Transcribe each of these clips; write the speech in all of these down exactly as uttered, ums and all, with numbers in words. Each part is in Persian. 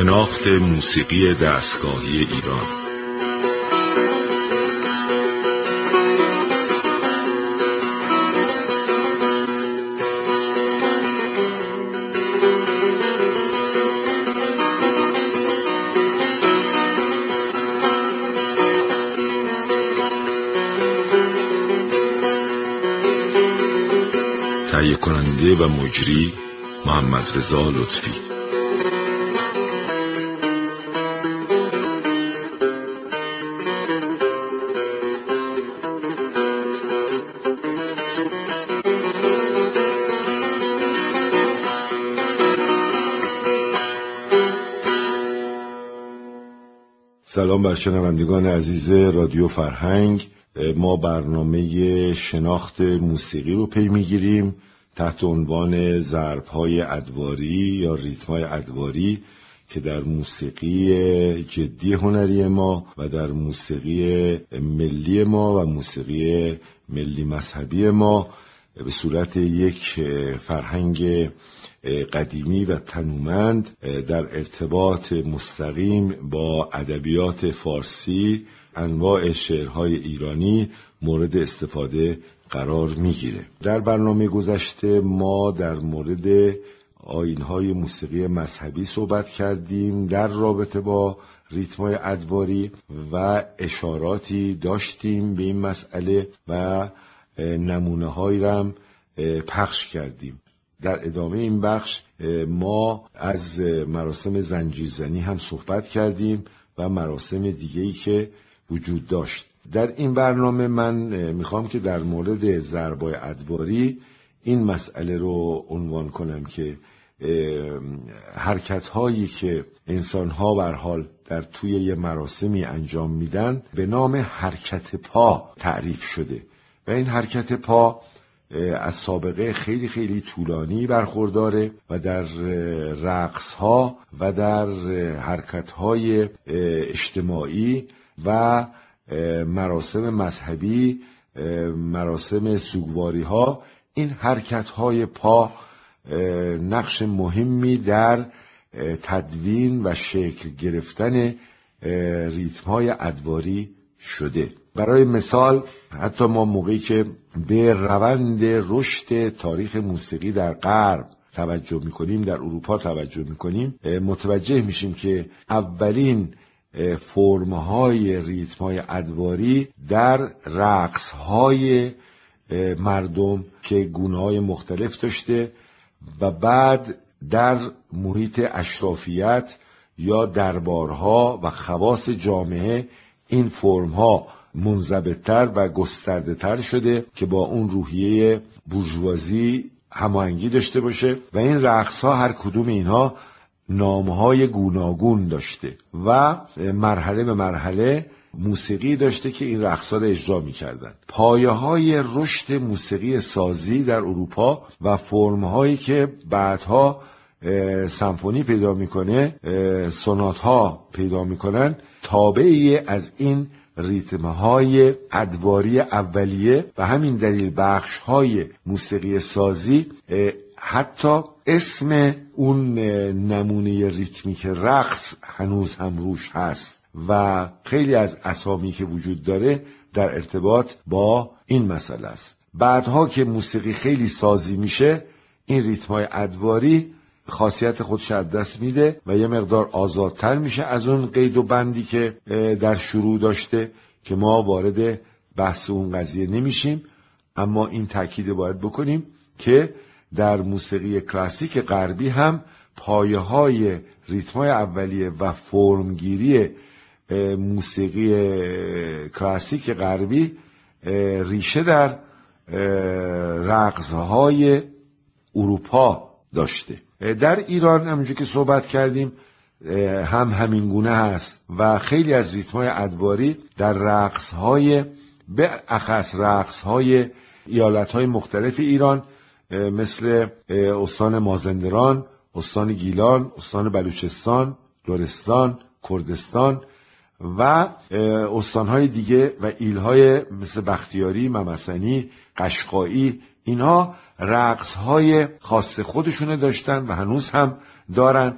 شناخت موسیقی دستگاهی ایران. تهیه کننده و مجری محمد رضا لطفی. سلام بر شنوندگان عزیز رادیو فرهنگ. ما برنامه شناخت موسیقی رو پی میگیریم تحت عنوان ضرب‌های ادواری یا ریتم‌های ادواری که در موسیقی جدی هنری ما و در موسیقی ملی ما و موسیقی ملی مذهبی ما به صورت یک فرهنگ قدیمی و تنومند در ارتباط مستقیم با ادبیات فارسی، انواع شعرهای ایرانی مورد استفاده قرار میگیره. در برنامه گذشته ما در مورد آیین‌های موسیقی مذهبی صحبت کردیم در رابطه با ریتم‌های ادواری و اشاراتی داشتیم به این مسئله و نمونه‌هایی را هم پخش کردیم. در ادامه این بخش ما از مراسم زنجیرزنی هم صحبت کردیم و مراسم دیگه‌ای که وجود داشت. در این برنامه من میخوام که در مورد ضرب‌های ادواری این مسئله رو عنوان کنم که حرکت‌هایی که انسان‌ها به هر حال در توی یه مراسمی انجام میدن به نام حرکت پا تعریف شده و این حرکت پا از سابقه خیلی خیلی طولانی برخورداره و در رقص‌ها و در حرکت‌های اجتماعی و مراسم مذهبی، مراسم سوگواری‌ها، این حرکت‌های پا نقش مهمی در تدوین و شکل گرفتن ریتم‌های ادواری شده. برای مثال حتی ما موقعی که به روند رشد تاریخ موسیقی در غرب توجه می‌کنیم، در اروپا توجه می‌کنیم، متوجه میشیم که اولین فرم‌های ریتم‌های ادواری در رقص‌های مردم که گونه‌های مختلف داشته و بعد در محیط اشرافیت یا دربارها و خواص جامعه این فرم‌ها منضبط‌تر و گسترده‌تر شده که با اون روحیه بورژوازی هماهنگی داشته باشه و این رقص‌ها هر کدوم اینها نام‌های گوناگون داشته و مرحله به مرحله موسیقی داشته که این رقص‌ها رو اجرا می‌کردن. پایه‌های رشد موسیقی سازی در اروپا و فرم‌هایی که بعدها سمفونی پیدا می‌کنه، سونات‌ها پیدا می‌کنن، تابعی از این ریتم‌های ادواری اولیه و همین دلیل بخش‌های موسیقی سازی حتی اسم اون نمونه ریتمیک رقص هنوز هم روش هست و خیلی از اسامی که وجود داره در ارتباط با این مسئله است. بعدها که موسیقی خیلی سازی میشه، این ریتم‌های ادواری خاصیت خودش از دست میده و یه مقدار آزادتر میشه از اون قید و بندی که در شروع داشته که ما وارد بحث اون قضیه نمیشیم. اما این تاکید باید بکنیم که در موسیقی کلاسیک غربی هم پایه‌های ریتم‌های اولیه و فرمگیری موسیقی کلاسیک غربی ریشه در رقص‌های اروپا داشته. در ایران همونجور که صحبت کردیم هم همین گونه هست و خیلی از ریتم‌های ادواری در رقص‌های به اخص رقص‌های ایالت‌های مختلف ایران مثل استان مازندران، استان گیلان، استان بلوچستان، لرستان، کردستان و استان‌های دیگه و ایل‌های مثل بختیاری، ممسنی، قشقایی، اینها رقص‌های خاص خودشونه داشتن و هنوز هم دارن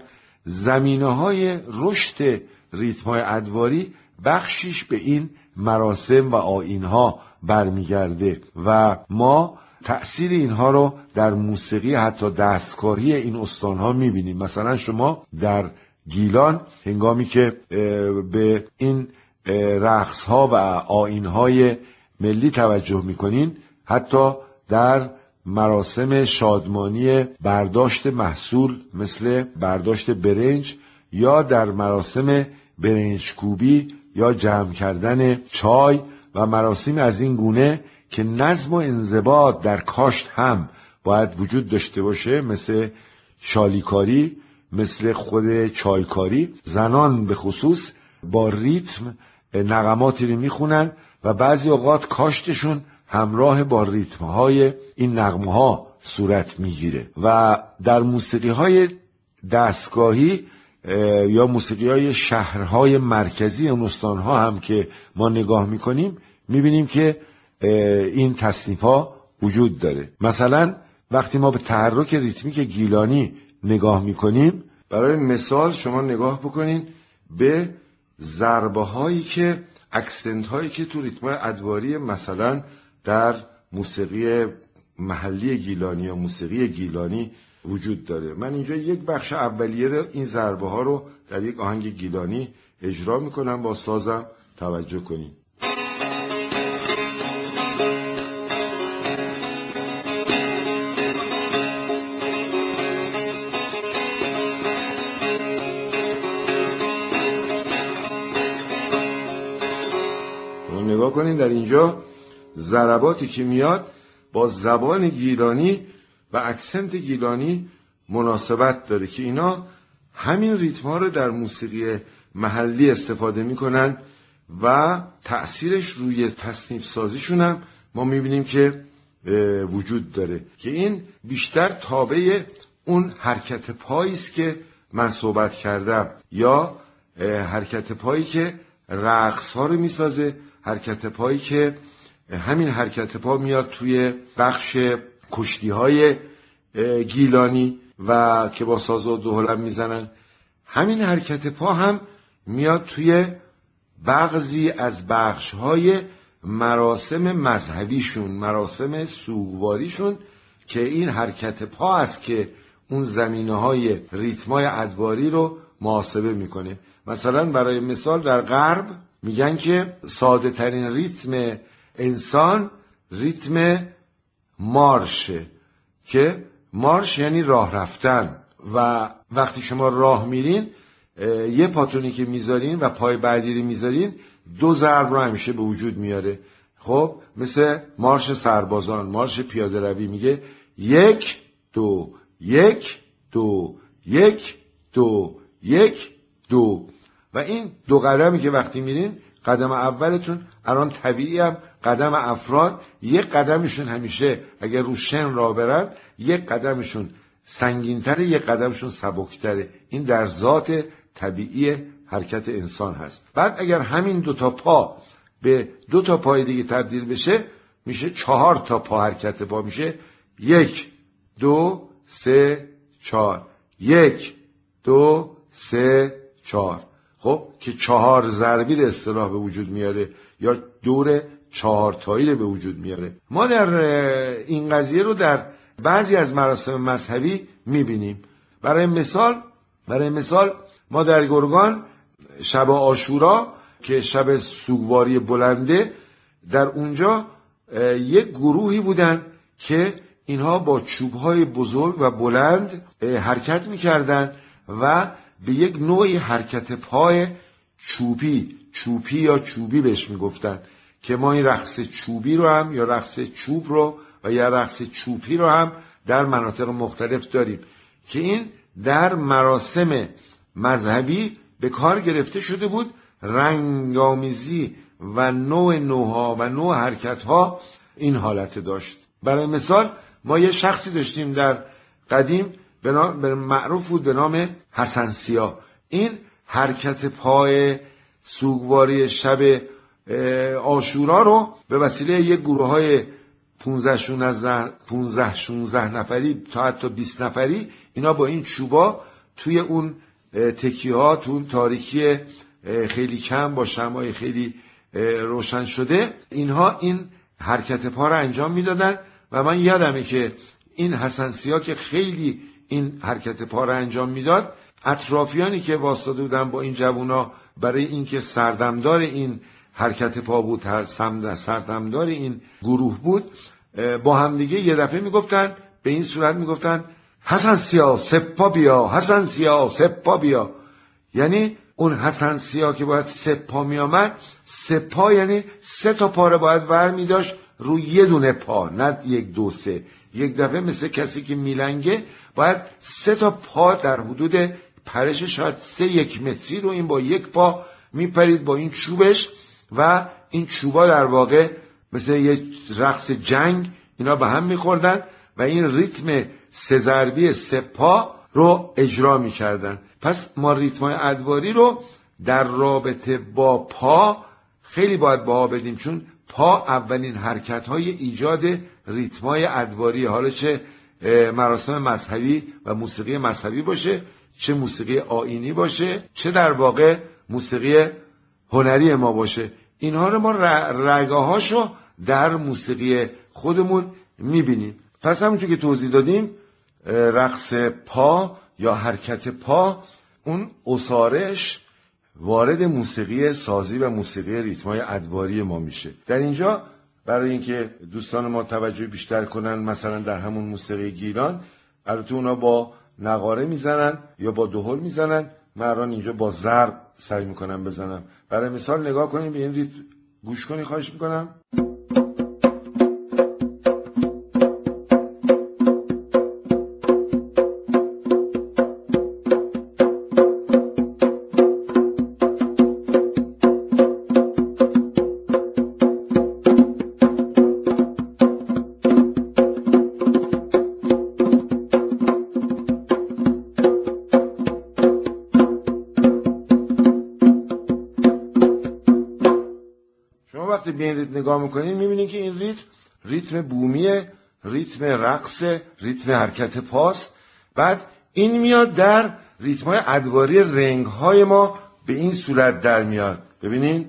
زمینه‌های رشد ریتم‌های ادواری بخشیش به این مراسم و آیین‌ها برمیگرده و ما تأثیر اینها رو در موسیقی حتی دستکاری این استان‌ها می‌بینیم. مثلا شما در گیلان هنگامی که به این رقص‌ها و آیین‌های ملی توجه می‌کنین، حتی در مراسم شادمانی برداشت محصول مثل برداشت برنج یا در مراسم برنج کوبی یا جمع کردن چای و مراسم از این گونه که نظم و انضباط در کاشت هم باید وجود داشته باشه، مثل شالیکاری، مثل خود چایکاری، زنان به خصوص با ریتم نغماتی رو میخونن و بعضی اوقات کاشتشون همراه با ریتم‌های این نغمه‌ها صورت میگیره. و در موسیقی‌های دستگاهی یا موسیقی‌های شهرهای مرکزی اون استان‌ها هم که ما نگاه میکنیم میبینیم که این تصنیف‌ها وجود داره. مثلا وقتی ما به تحرک ریتمیک گیلانی نگاه میکنیم، برای مثال شما نگاه بکنین به ضربه هایی که اکسنت هایی که تو ریتم ادواری مثلا در موسیقی محلی گیلانی یا موسیقی گیلانی وجود داره. من اینجا یک بخش اولیه رو این ضربه ها رو در یک آهنگ گیلانی اجرا میکنم، با سازم توجه کنین. نگاه کنین در اینجا ضرباتی که میاد با زبان گیلانی و اکسنت گیلانی مناسبت داره که اینا همین ریتم ها رو در موسیقی محلی استفاده میکنن و تأثیرش روی تصنیف سازیشون هم ما میبینیم که وجود داره که این بیشتر تابع اون حرکت پایی است که من صحبت کردم، یا حرکت پایی که رقص ها رو میسازه، حرکت پایی که همین حرکت پا میاد توی بخش کشتی های گیلانی و که با ساز و دهل میزنن. همین حرکت پا هم میاد توی بعضی از بخش های مراسم مذهبیشون، مراسم سوگواریشون، که این حرکت پا است که اون زمینه های ریتمای ادواری رو محاسبه میکنه. مثلا برای مثال در غرب میگن که ساده ترین ریتم انسان ریتم مارشه، که مارش یعنی راه رفتن و وقتی شما راه میرین یه پاتونی که میذارین و پای بعدی رو میذارین دو ضرب رو همیشه به وجود میاره. خب مثل مارش سربازان، مارش پیاده روی، میگه یک دو یک دو یک دو یک دو و این دو قدمی که وقتی میرین قدم اولتون الان طبیعی هم قدم افراد یک قدمشون همیشه اگر رو شن را برن یک قدمشون سنگین‌تره یک قدمشون سبک‌تره. این در ذات طبیعی حرکت انسان هست. بعد اگر همین دو تا پا به دو تا پای دیگه تبدیل بشه میشه چهار تا پا حرکت پا، میشه یک دو سه چهار، یک دو سه چهار. خب که چهار ضربی به اصطلاح به وجود میاره یا دور چهار تایی رو به وجود میاره. ما در این قضیه رو در بعضی از مراسم مذهبی میبینیم. برای مثال برای مثال ما در گرگان شب عاشورا که شب سوگواری بلنده، در اونجا یک گروهی بودن که اینها با چوبهای بزرگ و بلند حرکت میکردن و به یک نوعی حرکت پای چوبی چوبی یا چوبی بهش میگفتن که ما این رقص چوبی رو هم یا رقص چوب رو و یا رقص چوبی رو هم در مناطق مختلف داریم که این در مراسم مذهبی به کار گرفته شده بود. رنگامیزی و نوع نوها و نوع حرکتها این حالت داشت. برای مثال ما یه شخصی داشتیم در قدیم به نام معروف بود به نام حسن سیاه. این حرکت پای سوگواری شب عاشورا رو به وسیله یک گروه های پونزده شونزده نفری تا حتی بیست نفری اینا با این چوبا توی اون تکیه ها تو تاریکی خیلی کم با شمعای خیلی روشن شده، اینها این حرکت پا رو انجام میدادن. و من یادمه که این حسن سیاه که خیلی این حرکت پا رو انجام میداد، اطرافیانی که واسطه بودن با این جوونا برای اینکه سردمدار این حرکت پا بود، هر سردمدار این گروه بود، با همدیگه یه دفعه میگفتن، به این صورت میگفتن حسن سیاه سپا بیا، حسن سیاه سپا بیا. یعنی اون حسن سیاه که باید سپا می آمد، سپا یعنی سه تا پا رو باید ور می داشت روی یه دونه پا، نه یک دو سه. یک دفعه مثل کسی که میلنگه باید سه تا پا در حدود پرش شاید سه یک متری رو این با یک پا میپرید با این چوبش، و این چوبا در واقع مثل یه رقص جنگ اینا به هم میخوردن و این ریتم سه ضربی سه پا رو اجرا میکردن. پس ما ریتمای ادواری رو در رابطه با پا خیلی باید بها بدیم، چون پا اولین حرکت‌های ایجاد ریتمای ادواری، حالا چه مراسم مذهبی و موسیقی مذهبی باشه، چه موسیقی آیینی باشه، چه در واقع موسیقی هنری ما باشه، اینها رو ما رگاهاشو در موسیقی خودمون میبینیم. پس همونجور که توضیح دادیم، رقص پا یا حرکت پا، اون اسارش وارد موسیقی سازی و موسیقی ریتمای ادواری ما میشه. در اینجا برای اینکه دوستان ما توجه بیشتر کنن، مثلا در همون موسیقی گیلان، البته اونا با نغاره میزنن یا با دهل میزنن، من الان اینجا با ضرب سعی میکنم بزنم. برای مثال نگاه کنیم به این ریتم، گوش کنی خواهش میکنم. وقتی به این ریتم نگاه میکنین میبینین که این ریتم ریتم بومیه، ریتم رقص، ریتم حرکت پاست. بعد این میاد در ریتم‌های ادواری رنگ‌های ما به این صورت در میاد. ببینین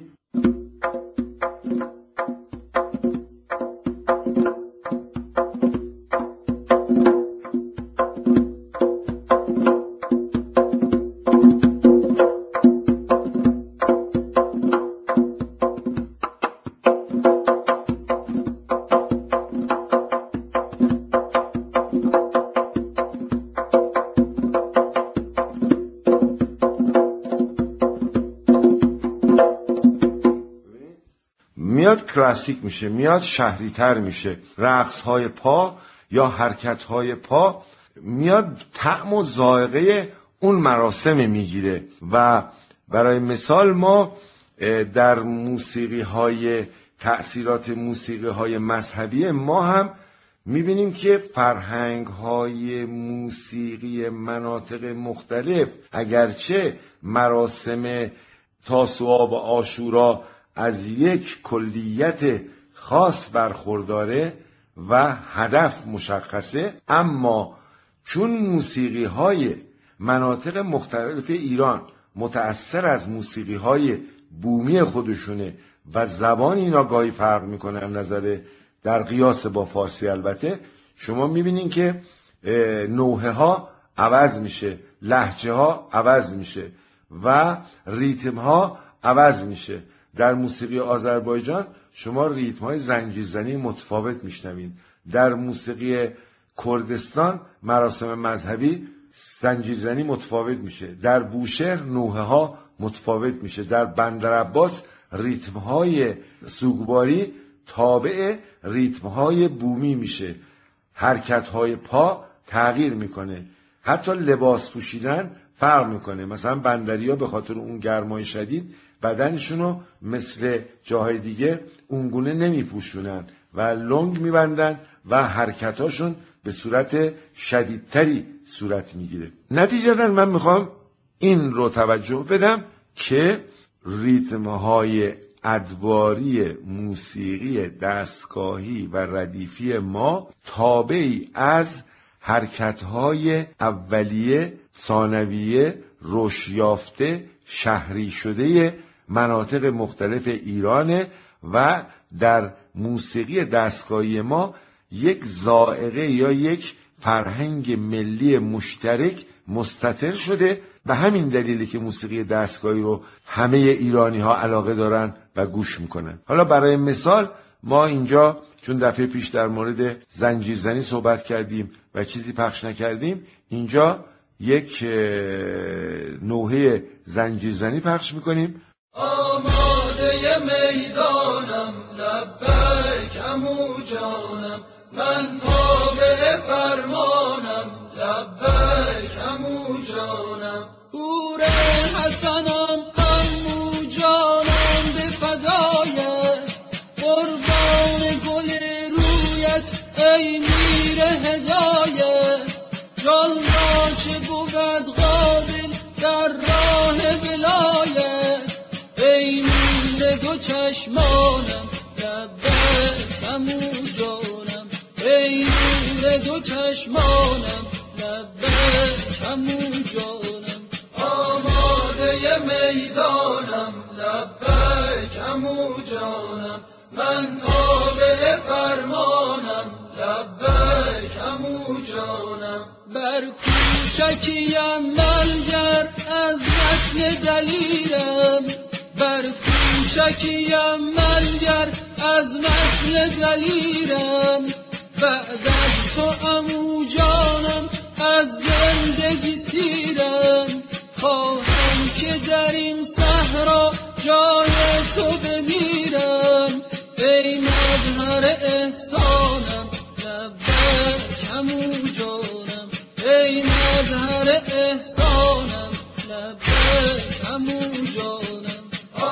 میاد کلاسیک میشه، میاد شهری تر میشه. رقص های پا یا حرکت های پا میاد طعم و ذائقه اون مراسم میگیره. و برای مثال ما در موسیقی های تأثیرات موسیقی های مذهبی ما هم میبینیم که فرهنگ های موسیقی مناطق مختلف، اگرچه مراسم تاسوعا و عاشورا از یک کلیت خاص برخورداره و هدف مشخصه، اما چون موسیقی های مناطق مختلف ایران متأثر از موسیقی های بومی خودشونه و زبان اینا گاهی فرق میکنه از نظر در قیاس با فارسی، البته شما میبینین که نوحه ها عوض میشه، لهجه ها عوض میشه و ریتم ها عوض میشه. در موسیقی آذربایجان شما ریتم های زنجیرزنی متفاوت میشنوین. در موسیقی کردستان مراسم مذهبی زنجیرزنی متفاوت میشه. در بوشهر نوحه ها متفاوت میشه. در بندرعباس ریتم های سوگواری تابع ریتم های بومی میشه. حرکت های پا تغییر میکنه، حتی لباس پوشیدن فرق میکنه. مثلا بندریا به خاطر اون گرمای شدید بدنشونو مثل جاهای دیگه اونگونه نمیپوشونن و لنگ میبندن و حرکتاشون به صورت شدیدتری صورت میگیره. نتیجتا من میخوام این رو توجه بدم که ریتمهای ادواری موسیقی دستگاهی و ردیفی ما تابعی از حرکتهای اولیه، ثانویه، رشد یافته شهری شده مناطق مختلف ایرانه و در موسیقی دستگاهی ما یک ذائقه یا یک فرهنگ ملی مشترک مستتر شده. به همین دلیلی که موسیقی دستگاهی رو همه ایرانی ها علاقه دارن و گوش میکنن. حالا برای مثال ما اینجا چون دفعه پیش در مورد زنجیرزنی صحبت کردیم و چیزی پخش نکردیم، اینجا یک نوحه زنجیرزنی پخش میکنیم. آماده میدانم لبیک عمو جانم، من تابع فرمانم لبیک عمو جانم. پور حسنم عمو جانم به فدایت، قربان گل رویت ای میر هدایت. جان را چه بود قابل در راه ولایت، ای میر دو چشمانم لبیک عمو جانم. ای میر دو چشمانم لبیک عمو جانم. آماده میدانم لبیک عمو جانم، من تابع فرمانم لبیک عمو جانم. بر کوچکیم ملگر از نسل دلیرم، بر کوچکیم ملگر از نسل دلیرم. بعد از تو عمو جانم از زندگی سیرم، خواهم که در این صحرا جای تو بمیرم. ای مظهر احسانم لبیک عمو جانم، ای مظهر احسانم لبیک عمو جانم.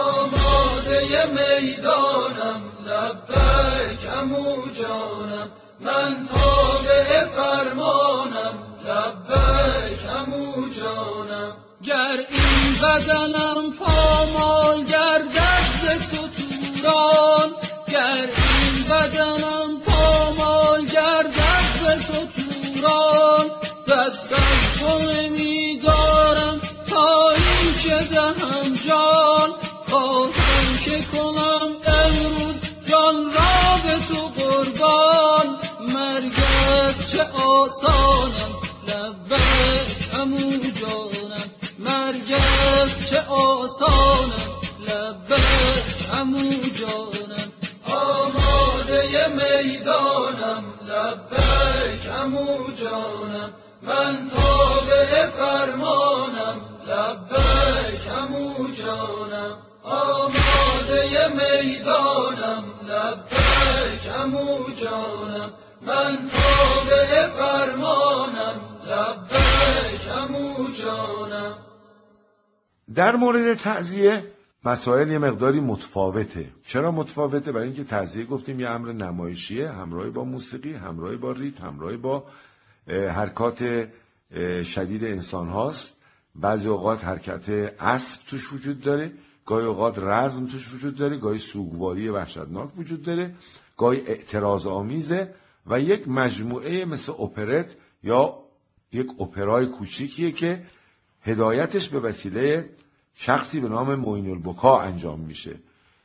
آماده میدانم لبیک عمو جانم، من تابع فرمانم لبیک عمو جانم. گر این بدنم پامال گردد ز ستوران، گر این بدنم پامال گردد ز ستوران. دست از تو نمیدارم تا این که دهم جان، خواهم که کنم امروز جان را به تو قربان. مرگ است چه آسانم لبیک عمو جانم، مرگ است چه آسانم لبیک عمو جانم. آماده میدانم لبیک عمو جانم، من تابع فرمانم لبیک عمو جانم. آماده میدانم لبیک عمو جانم، من تابع فرمانم لبیک عمو جانم. در مورد تعزیه مسائل یه مقداری متفاوته. چرا متفاوته؟ برای اینکه تعزیه گفتیم یه امر نمایشیه، همراه با موسیقی، همراه با ریتم، همراه با حرکات شدید انسان هاست. بعضی اوقات حرکت اسب توش وجود داره، گاهی اوقات رزم توش وجود داره، گاهی سوگواری وحشتناک وجود داره، گاهی اعتراض آمیزه و یک مجموعه مثل اپرت یا یک اپرای کوچیکیه که هدایتش به وسیله شخصی به نام معین البکا انجام میشه.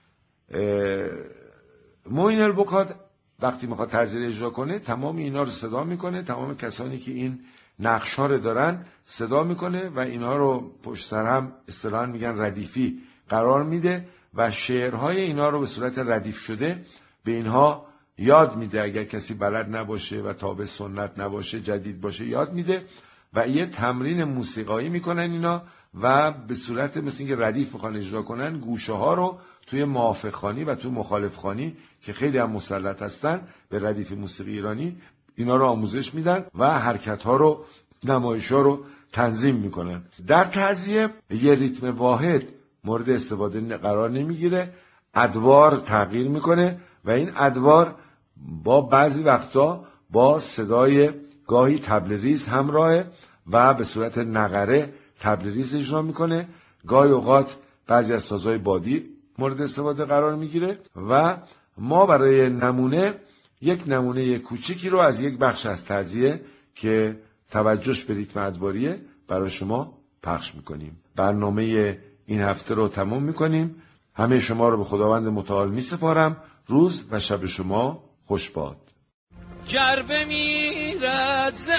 معین البکا وقتی میخواد تعزیه اجرا کنه تمام اینا رو صدا میکنه، تمام کسانی که این نقش‌ها رو دارن صدا میکنه و اینا رو پشت سر هم اصطلاحاً میگن ردیفی قرار میده و شعرهای اینا رو به صورت ردیف شده به اینها یاد میده. اگر کسی بلد نباشه و تابع سنت نباشه، جدید باشه، یاد میده و یه تمرین موسیقایی میکنن اینا و به صورت مثل اینکه ردیف میخوان اجرا کنن، گوشه ها رو توی موافقخوانی و توی مخالفخوانی که خیلی هم مسلط هستن به ردیف موسیقی ایرانی اینا رو آموزش میدن و حرکت ها رو، نمایش ها رو تنظیم میکنن. در تعزیه یه ریتم واحد مورد استفاده قرار نمیگیره، ادوار تغییر میکنه و این ادوار با بعضی وقتا با صدای گاهی طبل ریز همراهه و به صورت نغره طبل ریز اجرا میکنه، گاهی اوقات بعضی از سازهای بادی مورد استفاده قرار میگیره و ما برای نمونه یک نمونه کوچیکی رو از یک بخش از تعزیه که توجهش به ریتم ادواریه برای شما پخش میکنیم. برنامه این هفته رو تموم میکنیم. همه شما رو به خداوند متعال میسپارم. روز و شب شما خوش باد. گر بمیرد ز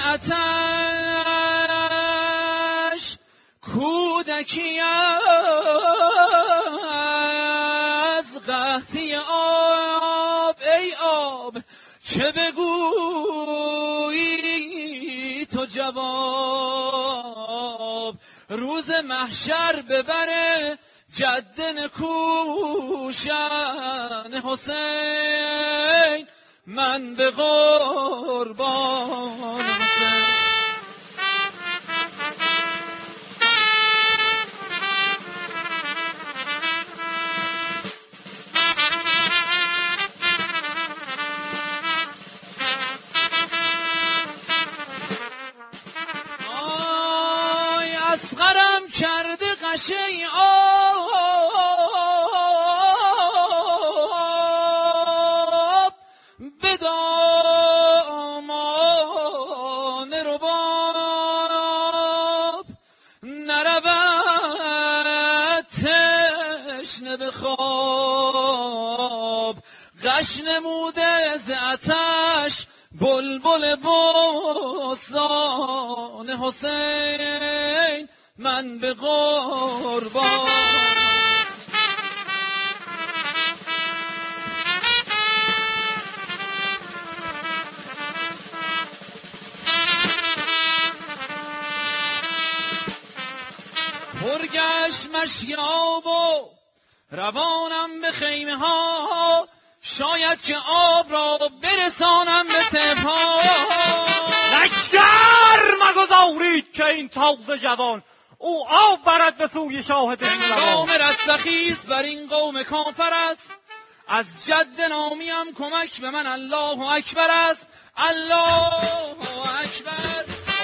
آتش کودکی از قحطی آب، ای آب چه بگویی تو جواب؟ روز محشر ببره جد نکوشن حسین، من به قربان حسین. آی اصغرم کرده قشی آب به دامان رباب، نرود تشنه به خواب. غش نموده ز آتش بلبل بستان حسین، من به قربان. پرگشت مشیاب و روانم به خیمه ها، شاید که آب را برسانم به تپا. لشکر مگذارید که این تازه جوان او آب برد به سوی شاه دشمنان. قوم رستخیز بر این قوم کافر است، از جد نامیم کمک به من الله اکبر است. الله اکبر.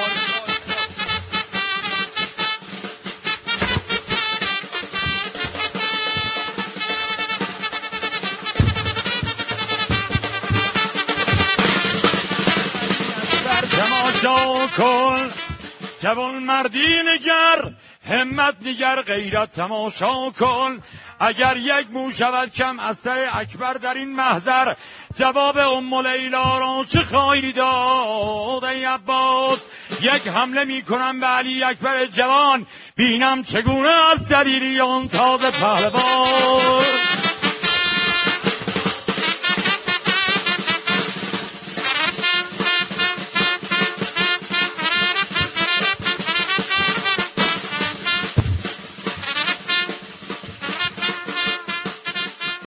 تماشا کن جوان مردی نگر، همت نگر، غیرت تماشا کن. اگر یک مو شود کم از سر اکبر در این محضر، جواب ام لیلا را چه خواهی داد ای عباس؟ یک حمله می کنم به علی اکبر جوان، بینم چگونه از دلیری آن تازه پهلوان.